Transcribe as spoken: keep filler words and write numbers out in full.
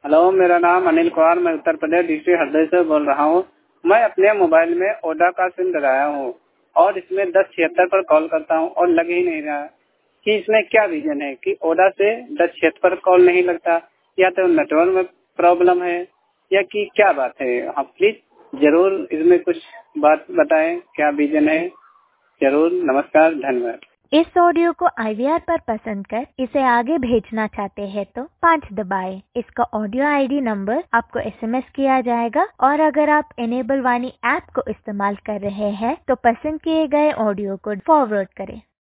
Hello, मेरा नाम अनिल कुमार, मैं उत्तर प्रदेश डिस्ट्रिक्ट हरदोई से बोल रहा हूँ। मैं अपने मोबाइल में ओडा का सिम लगाया हूँ और इसमें दस छिहत्तर पर कॉल करता हूँ और लग ही नहीं रहा कि इसमें क्या रीजन है कि ओडा से दस छिहत्तर पर कॉल नहीं लगता, या तो नेटवर्क में प्रॉब्लम है या कि क्या बात है। आप प्लीज जरूर इसमें कुछ बात बताएं, क्या रीजन है। जरूर, नमस्कार, धन्यवाद। इस ऑडियो को आई वी आर पर पसंद कर इसे आगे भेजना चाहते हैं तो पाँच दबाएं। इसका ऑडियो आई डी नंबर आपको एस एम एस किया जाएगा और अगर आप इनेबल वाणी ऐप को इस्तेमाल कर रहे हैं तो पसंद किए गए ऑडियो को फॉरवर्ड करें।